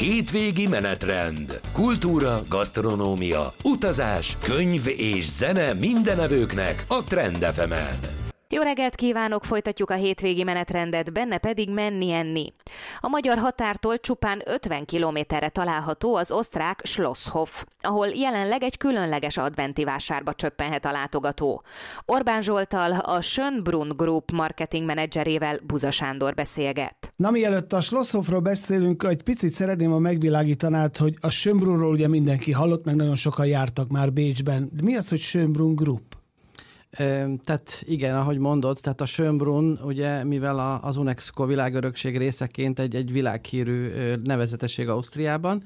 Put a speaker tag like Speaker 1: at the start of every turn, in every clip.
Speaker 1: Hétvégi menetrend. Kultúra, gasztronómia, utazás, könyv és zene mindenevőknek a Trend FM-en.
Speaker 2: Jó reggelt kívánok, folytatjuk a hétvégi menetrendet, benne pedig menni-enni. A magyar határtól csupán 50 kilométerre található az osztrák Schlosshof, ahol jelenleg egy különleges adventi vásárba csöppenhet a látogató. Orbán Zsolttal, a Schönbrunn Group marketing menedzserével Buza Sándor beszélget.
Speaker 3: Na, mielőtt a Schlosshofról beszélünk, egy picit szeretném a megvilágítanát, hogy a Schönbrunnról ugye mindenki hallott, meg nagyon sokan jártak már Bécsben. Mi az, hogy Schönbrunn Group?
Speaker 4: Tehát igen, ahogy mondod, tehát a Schönbrunn, ugye, mivel az UNESCO világörökség részeként egy világhírű nevezetesség Ausztriában,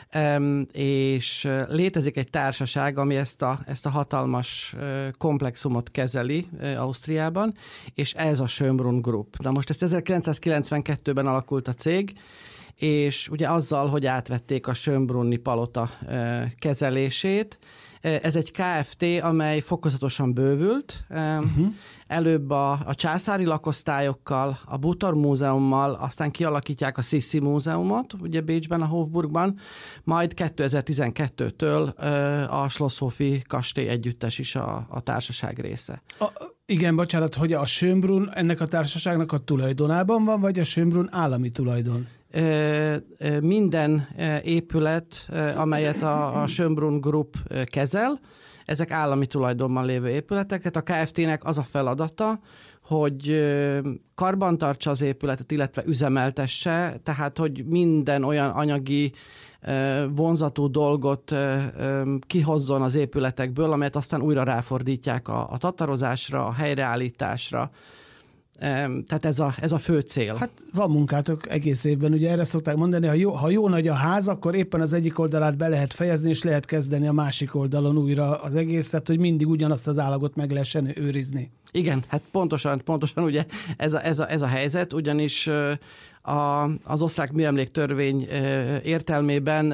Speaker 4: és létezik egy társaság, ami ezt a hatalmas komplexumot kezeli Ausztriában, és ez a Schönbrunn Group. Na most ezt 1992-ben alakult a cég, és ugye azzal, hogy átvették a Schönbrunni palota kezelését. Ez egy Kft., amely fokozatosan bővült. Előbb a császári lakosztályokkal, a Bútor Múzeummal, aztán kialakítják a Sissi Múzeumot, ugye Bécsben, a Hofburgban, majd 2012-től a Schlosshofi kastély együttes is a társaság része.
Speaker 3: Igen, bocsánat, hogy a Schönbrunn ennek a társaságnak a tulajdonában van, vagy a Schönbrunn állami tulajdon?
Speaker 4: Minden épület, amelyet a Schönbrunn Group kezel, ezek állami tulajdonban lévő épületek, tehát a Kft-nek az a feladata, hogy karbantartsa az épületet, illetve üzemeltesse, tehát hogy minden olyan anyagi vonzatú dolgot kihozzon az épületekből, amelyet aztán újra ráfordítják a tatarozásra, a helyreállításra. Tehát ez a fő cél. Hát
Speaker 3: van munkátok egész évben, ugye erre szokták mondani, ha jó nagy a ház, akkor éppen az egyik oldalát be lehet fejezni, és lehet kezdeni a másik oldalon újra az egészet, hogy mindig ugyanazt az állagot meg lehessen őrizni.
Speaker 4: Igen, hát pontosan ugye ez a helyzet, ugyanis az osztrák műemléktörvény értelmében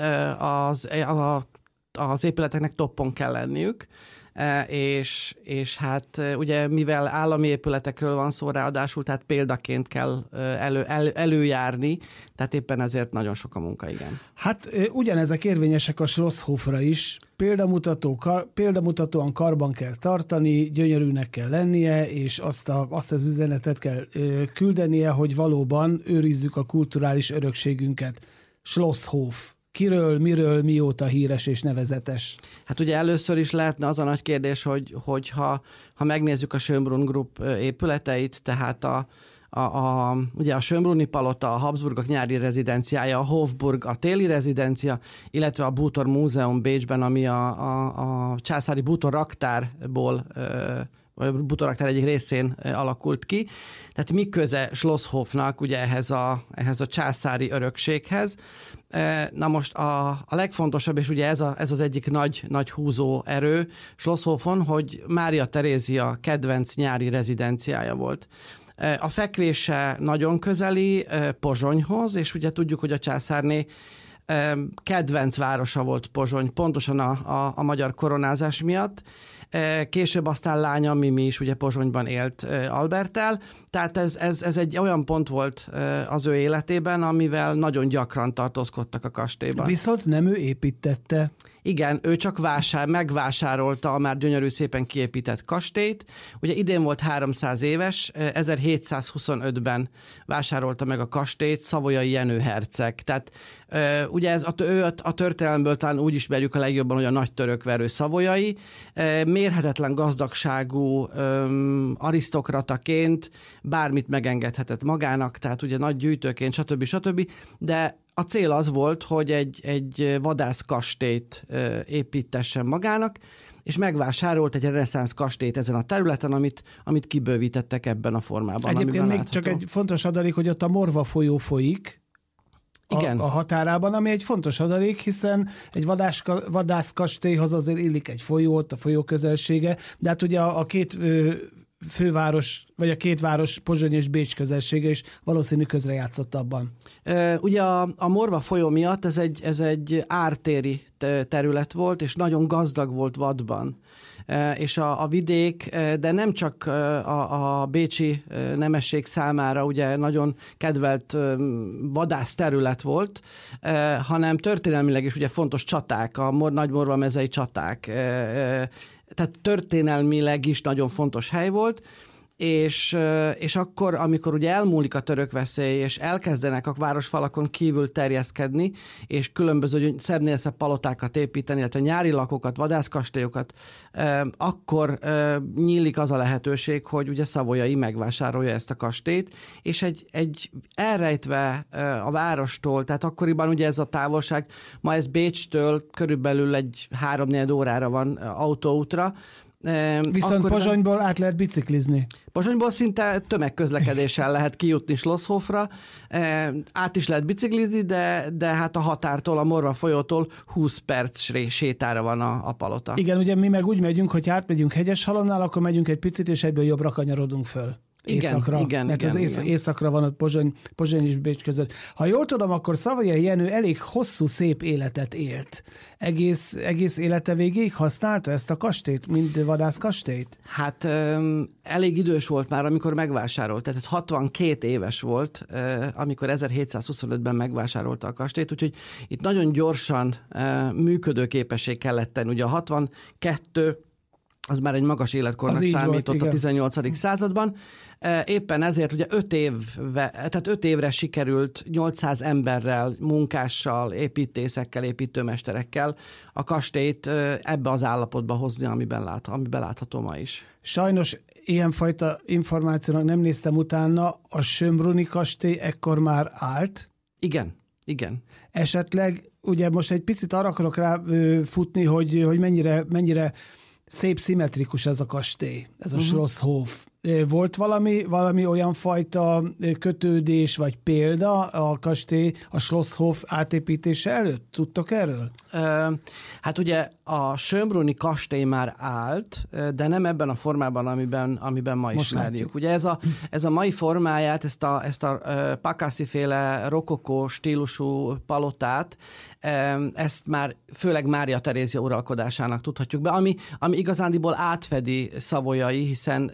Speaker 4: az épületeknek toppon kell lenniük, és hát ugye mivel állami épületekről van szó ráadásul, tehát példaként kell előjárni, tehát éppen ezért nagyon sok a munka, igen.
Speaker 3: Hát ugyanezek érvényesek a Schlosshofra is. Példamutatóan karban kell tartani, gyönyörűnek kell lennie, és azt az üzenetet kell küldenie, hogy valóban őrizzük a kulturális örökségünket. Schlosshof. Kiről, miről, mióta híres és nevezetes? Hát
Speaker 4: ugye először is lehetne az a nagy kérdés, hogy ha megnézzük a Schönbrunn Group épületeit, tehát ugye a Schönbrunni palota, a Habsburgok nyári rezidenciája, a Hofburg, a téli rezidencia, illetve a Bútor Múzeum Bécsben, ami a császári Bútor raktárból vagy a Bútor raktár egyik részén alakult ki. Tehát mi köze Schlosshofnak ugye ehhez a császári örökséghez? Na most a legfontosabb, és ugye ez az egyik nagy húzó erő Schlosshofon, hogy Mária Terézia kedvenc nyári rezidenciája volt. A fekvése nagyon közeli Pozsonyhoz, és ugye tudjuk, hogy a császárné kedvenc városa volt Pozsony, pontosan a magyar koronázás miatt. Később aztán lánya Mimi is ugye Pozsonyban élt Alberttel, tehát ez egy olyan pont volt az ő életében, amivel nagyon gyakran tartózkodtak a kastélyban.
Speaker 3: Viszont nem ő építette.
Speaker 4: Igen, ő csak megvásárolta a már gyönyörű szépen kiépített kastélyt. Ugye idén volt 300 éves, 1725-ben vásárolta meg a kastélyt Savoyai Jenő herceg. Tehát ugye ő a történelemből talán úgy ismerjük a legjobban, hogy a nagy török verő Savoyai, mérhetetlen gazdagságú arisztokrataként bármit megengedhetett magának, tehát ugye nagy gyűjtőként, stb. De a cél az volt, hogy egy vadászkastélyt építessen magának, és megvásárolt egy reneszánsz kastélyt ezen a területen, amit kibővítettek ebben a formában.
Speaker 3: Egyébként még csak egy fontos adalék, hogy ott a Morva folyó folyik, igen. A határában, ami egy fontos adalék, hiszen egy vadászkastélyhoz azért illik egy folyó, ott a folyó közelsége, de hát ugye a két főváros, vagy a két város, Pozsony és Bécs közelsége is valószínű közrejátszott abban.
Speaker 4: Ugye a Morva folyó miatt ez egy ártéri terület volt, és nagyon gazdag volt vadban. és a vidék, de nem csak a bécsi nemesség számára ugye nagyon kedvelt vadászterület volt, hanem történelmileg is ugye fontos csaták, a Nagymorva mezei csaták, tehát történelmileg is nagyon fontos hely volt, és akkor, amikor ugye elmúlik a török veszély, és elkezdenek a városfalakon kívül terjeszkedni, és különböző szebbnél szebb palotákat építeni, illetve nyári lakókat, vadászkastélyokat, akkor nyílik az a lehetőség, hogy ugye Savoyai megvásárolja ezt a kastélyt, és egy elrejtve a várostól, tehát akkoriban ugye ez a távolság, ma ez Bécstől körülbelül egy 3-4 órára van autóútra,
Speaker 3: viszont Pozsonyból át lehet biciklizni.
Speaker 4: Pozsonyból szinte tömegközlekedéssel lehet kijutni Schlosshofra, át is lehet biciklizni, de hát a határtól, a Morva folyótól 20 perc sétára van a palota.
Speaker 3: Igen, ugye mi meg úgy megyünk, hogy átmegyünk Hegyeshalomnál, akkor megyünk egy picit, és egyből jobbra kanyarodunk föl. Északra, mert az északra van ott Pozsony és Bécs között. Ha jól tudom, akkor Savoyai Jenő elég hosszú, szép életet élt. Egész élete végéig használta ezt a kastélyt, mint vadászkastélyt?
Speaker 4: Hát elég idős volt már, amikor megvásárolt. Tehát 62 éves volt, amikor 1725-ben megvásárolta a kastélyt, úgyhogy itt nagyon gyorsan működőképessé kellett tenni. Ugye a 62 az már egy magas életkornak számított a 18. században. Éppen ezért ugye 5 évre sikerült 800 emberrel, munkással, építészekkel, építőmesterekkel a kastélyt ebbe az állapotba hozni, amiben látható ma is.
Speaker 3: Sajnos ilyenfajta információnak nem néztem utána, a Schönbrunni kastély ekkor már állt?
Speaker 4: Igen.
Speaker 3: Esetleg, ugye most egy picit arra akarok rá futni, hogy mennyire szép, szimmetrikus ez a kastély, ez a Schlosshof. Volt valami olyan fajta kötődés vagy példa a kastély, a Schlosshof átépítése előtt? Tudtok erről?
Speaker 4: Hát ugye a Schönbrunni kastély már állt, de nem ebben a formában, amiben ma ismerjük. Ugye ez a mai formáját, ezt a Pacassi-féle rokokó stílusú palotát, ezt már főleg Mária Terézia uralkodásának tudhatjuk be, ami igazándiból átfedi Savoyai, hiszen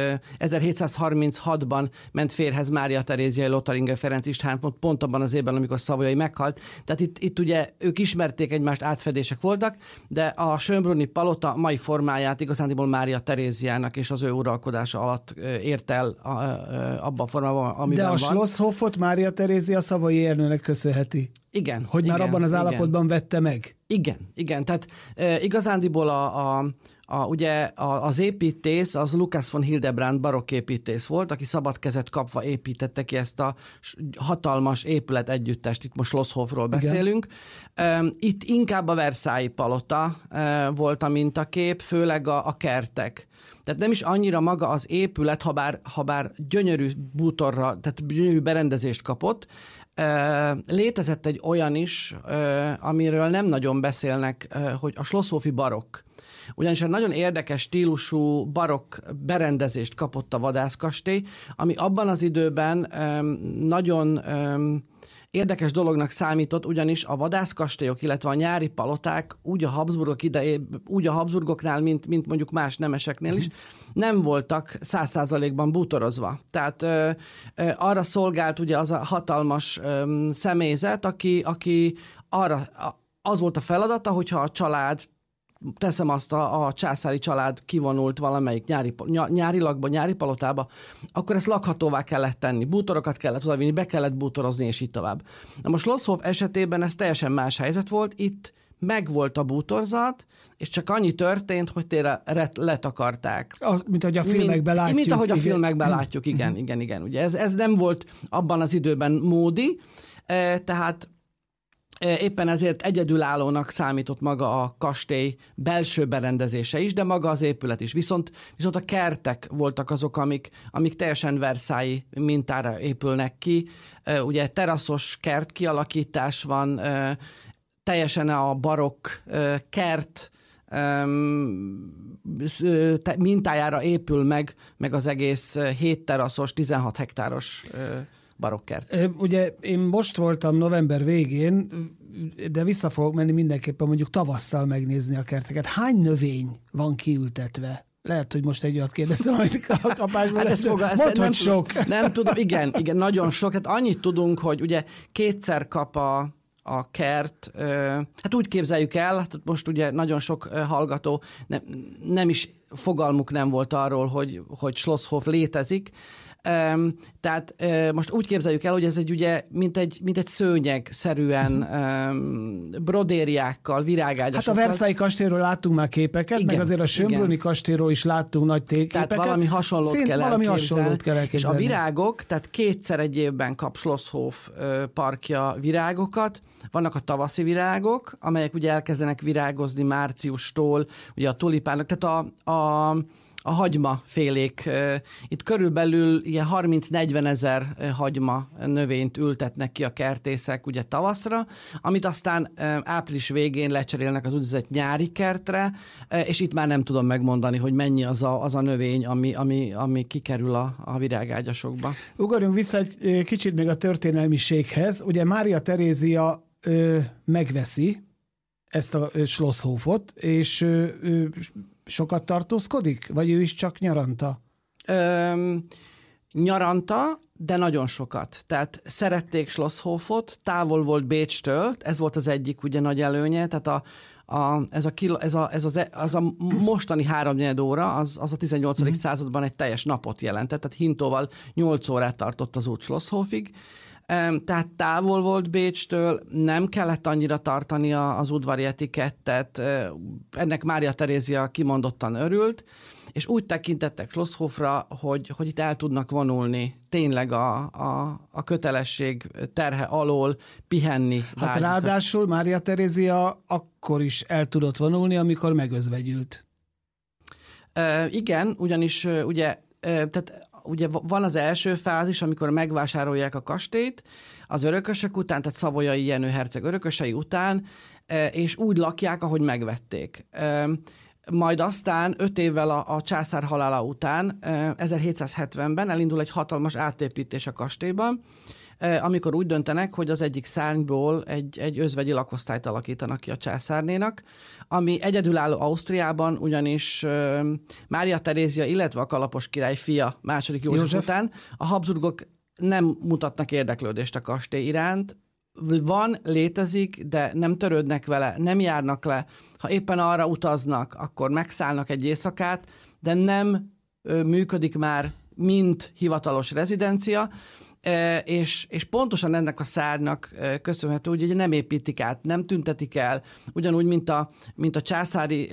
Speaker 4: 1736-ban ment férjhez Mária Teréziai Lotharinger Ferenc István pont abban az évben, amikor Savoyai meghalt. Tehát itt ugye ők ismerték egymást, átfedések voltak, de a Schönbrunni palota mai formáját igazándiból Mária Teréziának és az ő uralkodása alatt ért el abban a formában, amiben van.
Speaker 3: De a Schlosshofot Mária Terézia Savoyai Ernőnek köszönheti.
Speaker 4: Igen.
Speaker 3: Hogy már abban az állapotban vette meg.
Speaker 4: Igen. Tehát igazándiból ugye az építész, az Lukas von Hildebrand barokképítész volt, aki szabad kezet kapva építette ki ezt a hatalmas épület együttest, itt most Schlosshofról beszélünk. Itt inkább a Versailles palota volt a mintakép, főleg a kertek. Tehát nem is annyira maga az épület, ha bár gyönyörű bútorra, tehát gyönyörű berendezést kapott, létezett egy olyan is, amiről nem nagyon beszélnek, hogy a schlosshofi barokk. Ugyanis egy nagyon érdekes stílusú barokk berendezést kapott a vadászkastély, ami abban az időben nagyon érdekes dolognak számított, ugyanis a vadászkastélyok, illetve a nyári paloták úgy a Habsburgoknál, mint mondjuk más nemeseknél is, nem voltak 100%-ban bútorozva. Tehát arra szolgált ugye az a hatalmas személyzet, aki az volt a feladata, hogyha a család, teszem azt, a császári család kivonult valamelyik nyári lakba, nyári palotába, akkor ezt lakhatóvá kellett tenni, bútorokat kellett odavinni, be kellett bútorozni, és így tovább. Na most Schlosshof esetében ez teljesen más helyzet volt, itt megvolt a bútorzat, és csak annyi történt, hogy tényleg letakarták.
Speaker 3: Mint ahogy a filmekben látjuk.
Speaker 4: Mint ahogy a filmekben látjuk, igen. Ugye ez nem volt abban az időben módi, tehát éppen ezért egyedülállónak számított maga a kastély belső berendezése is, de maga az épület is. Viszont a kertek voltak azok, amik teljesen Versailles mintára épülnek ki. Ugye teraszos kert kialakítás van, teljesen a barokk kert mintájára épül meg az egész 7 teraszos, 16 hektáros barokkert.
Speaker 3: Ugye én most voltam november végén, de vissza fogok menni mindenképpen mondjuk tavasszal megnézni a kerteket. Hány növény van kiültetve? Lehet, hogy most egy olyat kérdeztem, amit a kapásban
Speaker 4: hát hogy sok. Nem tudom, igen, nagyon sok. Hát annyit tudunk, hogy ugye kétszer kap a kert, hát úgy képzeljük el, hát most ugye nagyon sok hallgató nem is fogalmuk nem volt arról, hogy Schlosshof létezik. Tehát most úgy képzeljük el, hogy ez egy ugye, mint egy szőnyeg-szerűen brodériákkal, virágágyasokkal.
Speaker 3: Hát a Versailles kastélyról láttunk már képeket, igen, meg azért a Schönbrunni kastélyról is láttunk nagy képeket.
Speaker 4: Tehát valami hasonlót kell elképzelni. És a virágok, tehát kétszer egy évben kap Schlosshof parkja virágokat. Vannak a tavaszi virágok, amelyek ugye elkezdenek virágozni márciustól, ugye a tulipánok, tehát a hagymafélék. Itt körülbelül ilyen 30-40 ezer hagyma növényt ültetnek ki a kertészek ugye tavaszra, amit aztán április végén lecserélnek az úgynevezett nyári kertre, és itt már nem tudom megmondani, hogy mennyi az a növény, ami kikerül a virágágyasokba.
Speaker 3: Ugorjunk vissza egy kicsit még a történelmiséghez. Ugye Mária Terézia megveszi ezt a Schlosshofot, és sokat tartózkodik? Vagy ő is csak nyaranta?
Speaker 4: Nyaranta, de nagyon sokat. Tehát szerették Schlosshofot, távol volt Bécstől, ez volt az egyik ugye nagy előnye, tehát ez a mostani 3-4 óra, az a 18. században egy teljes napot jelentett, tehát Hintóval 8 órát tartott az út Schlosshofig. Tehát távol volt Bécstől, nem kellett annyira tartani az udvari etikettet, ennek Mária Terézia kimondottan örült, és úgy tekintettek Schlosshofra, hogy itt el tudnak vonulni tényleg a kötelesség terhe alól, pihenni.
Speaker 3: Hát ráadásul Mária Terézia akkor is el tudott vonulni, amikor megözvegyült.
Speaker 4: Igen, ugyanis ugye, tehát ugye van az első fázis, amikor megvásárolják a kastélyt az örökösök után, tehát Savoyai Jenő herceg örökösei után, és úgy lakják, ahogy megvették. Majd aztán 5 évvel a császár halála után, 1770-ben elindul egy hatalmas átépítés a kastélyban, amikor úgy döntenek, hogy az egyik szárnyból egy özvegyi lakosztályt alakítanak ki a császárnénak, ami egyedülálló Ausztriában, ugyanis Mária Terézia, illetve a kalapos király fia második József után a Habsburgok nem mutatnak érdeklődést a kastély iránt. Létezik, de nem törődnek vele, nem járnak le. Ha éppen arra utaznak, akkor megszállnak egy éjszakát, de nem működik már, mint hivatalos rezidencia, és pontosan ennek a szárnak köszönhető, hogy nem építik át, nem tüntetik el, ugyanúgy, mint a császári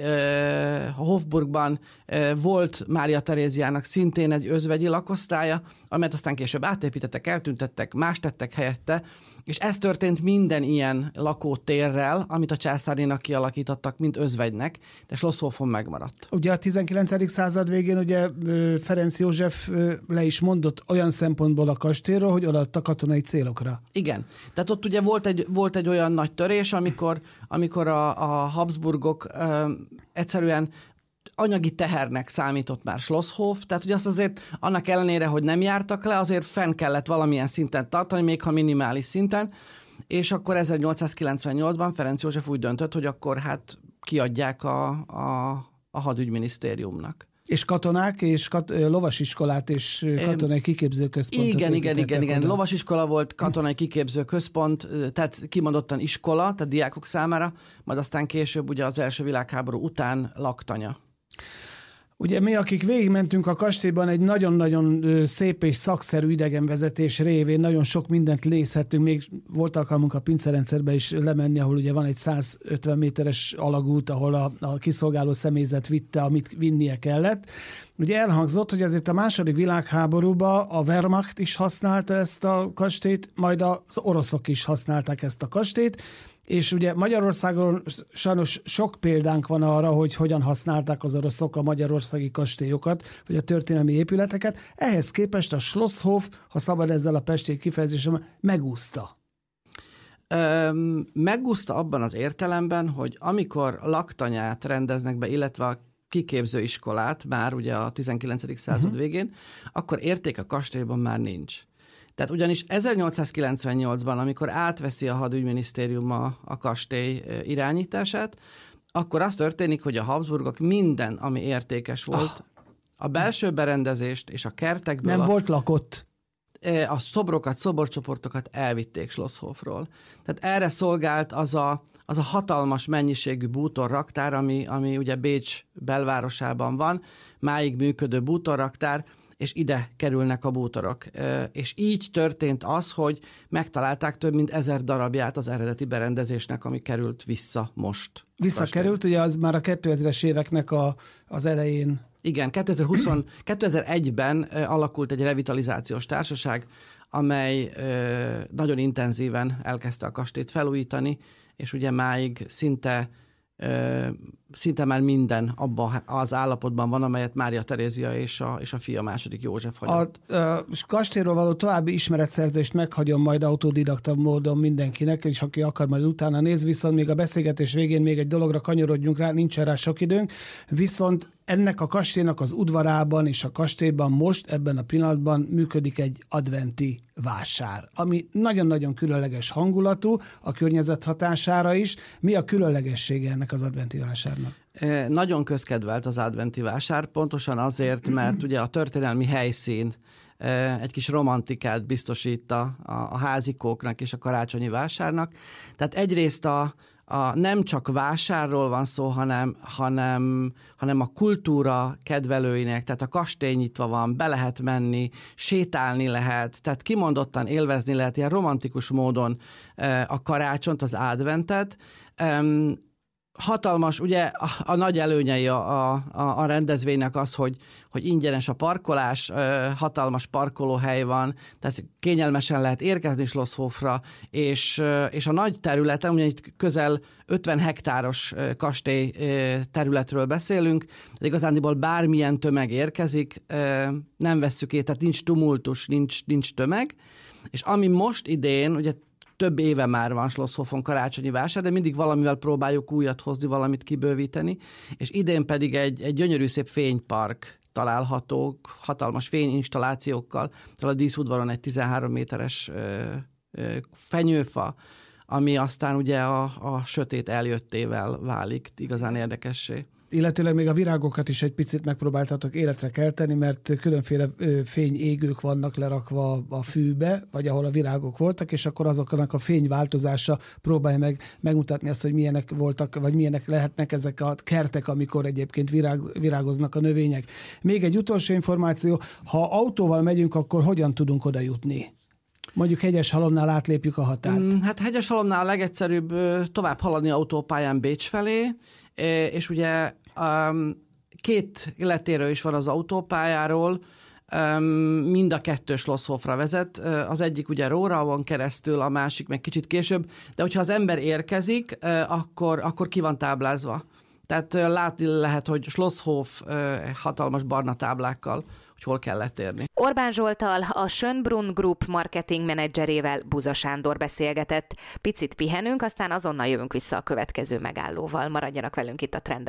Speaker 4: Hofburgban volt Mária Teréziának szintén egy özvegyi lakosztálya, amelyet aztán később átépítettek, eltüntettek, más tettek helyette, és ez történt minden ilyen lakótérrel, amit a császárinak kialakítottak, mint özvegynek, de Schlosshofon megmaradt.
Speaker 3: Ugye a 19. század végén ugye Ferenc József le is mondott olyan szempontból a kastélyról, hogy odaadta katonai célokra.
Speaker 4: Igen. Tehát ott ugye volt egy olyan nagy törés, amikor a Habsburgok egyszerűen anyagi tehernek számított már Schlosshof, tehát ugye azt azért annak ellenére, hogy nem jártak le, azért fenn kellett valamilyen szinten tartani, még ha minimális szinten, és akkor 1898-ban Ferenc József úgy döntött, hogy akkor hát kiadják a hadügyminisztériumnak.
Speaker 3: És katonák, és lovasiskolát és katonai kiképzőközpontot.
Speaker 4: Igen. Lovasiskola volt, katonai kiképzőközpont, tehát kimondottan iskola, tehát diákok számára, majd aztán később ugye az első világháború után laktanya.
Speaker 3: Ugye mi, akik végigmentünk a kastélyban egy nagyon-nagyon szép és szakszerű idegenvezetés révén, nagyon sok mindent nézhettünk, még volt alkalmunk a pincerendszerbe is lemenni, ahol ugye van egy 150 méteres alagút, ahol a kiszolgáló személyzet vitte, amit vinnie kellett. Ugye elhangzott, hogy azért a második világháborúban a Wehrmacht is használta ezt a kastélyt, majd az oroszok is használták ezt a kastélyt, és ugye Magyarországon sajnos sok példánk van arra, hogy hogyan használták az oroszok a magyarországi kastélyokat, vagy a történelmi épületeket. Ehhez képest a Schlosshof, ha szabad ezzel a pesti kifejezésem, megúszta.
Speaker 4: Megúszta abban az értelemben, hogy amikor laktanyát rendeznek be, illetve a kiképzőiskolát, már ugye a 19. század végén, akkor érték a kastélyban már nincs. Tehát ugyanis 1898-ban, amikor átveszi a hadügyminisztérium a kastély irányítását, akkor az történik, hogy a Habsburgok minden, ami értékes volt, a belső berendezést és a kertekből...
Speaker 3: Nem volt lakott.
Speaker 4: A szobrokat, szoborcsoportokat elvitték Schlosshofról. Tehát erre szolgált az a hatalmas mennyiségű bútorraktár, ami ugye Bécs belvárosában van, máig működő bútorraktár, és ide kerülnek a bútorok. És így történt az, hogy megtalálták több mint 1000 darabját az eredeti berendezésnek, ami került vissza most.
Speaker 3: Visszakerült, ugye az már a 2000-es éveknek az elején.
Speaker 4: Igen, 2001-ben alakult egy revitalizációs társaság, amely nagyon intenzíven elkezdte a kastélyt felújítani, és ugye máig szinte már minden abban az állapotban van, amelyet Mária Terézia és a fia második József hagyott.
Speaker 3: A kastélyról való további ismeretszerzést meghagyom majd autodidakta módon mindenkinek, és aki akar, majd utána néz, viszont még a beszélgetés végén még egy dologra kanyarodjunk rá, nincsen rá sok időnk, viszont ennek a kastélynak az udvarában és a kastélyban most ebben a pillanatban működik egy adventi vásár, ami nagyon-nagyon különleges hangulatú, a környezet hatására is. Mi a különlegessége ennek az adventi vásárnak?
Speaker 4: Nagyon közkedvelt az adventi vásár, pontosan azért, mert ugye a történelmi helyszín egy kis romantikát biztosít a házikóknak és a karácsonyi vásárnak. Tehát egyrészt nem csak vásárról van szó, hanem a kultúra kedvelőinek, tehát a kastély nyitva van, be lehet menni, sétálni lehet, tehát kimondottan élvezni lehet ilyen romantikus módon a karácsont, az adventet. Hatalmas, ugye a nagy előnyei a rendezvénynek az, hogy ingyenes a parkolás, hatalmas parkolóhely van, tehát kényelmesen lehet érkezni Schlosshofra, és a nagy területen, ugye itt közel 50 hektáros kastély területről beszélünk, de igazándiból bármilyen tömeg érkezik, nem vesszük ét, tehát nincs tumultus, nincs tömeg, és ami most idén, ugye több éve már van Schlosshofon karácsonyi vásár, de mindig valamivel próbáljuk újat hozni, valamit kibővíteni, és idén pedig egy gyönyörű szép fénypark található, hatalmas fényinstallációkkal, a díszudvaron egy 13 méteres fenyőfa, ami aztán ugye a sötét eljöttével válik igazán érdekessé.
Speaker 3: Illetőleg még a virágokat is egy picit megpróbáltatok életre kelteni, mert különféle fényégők vannak lerakva a fűbe, vagy ahol a virágok voltak, és akkor azoknak a fényváltozása próbálja megmutatni azt, hogy milyenek voltak, vagy milyenek lehetnek ezek a kertek, amikor egyébként virágoznak a növények. Még egy utolsó információ, ha autóval megyünk, akkor hogyan tudunk oda jutni? Mondjuk Hegyeshalomnál átlépjük a határt.
Speaker 4: Hát Hegyeshalomnál a legegyszerűbb tovább haladni autópályán Bécs felé, és ugye 2 letérő is van az autópályáról, mind a 2 Schlosshofra vezet, az egyik ugye Róraon keresztül, a másik meg kicsit később, de hogyha az ember érkezik, akkor ki van táblázva. Tehát látni lehet, hogy Schlosshof hatalmas barna táblákkal, hogy hol kell letérni.
Speaker 2: Orbán Zsolttal, a Schönbrunn Group marketing menedzserével Buza Sándor beszélgetett. Picit pihenünk, aztán azonnal jövünk vissza a következő megállóval. Maradjanak velünk itt a Trend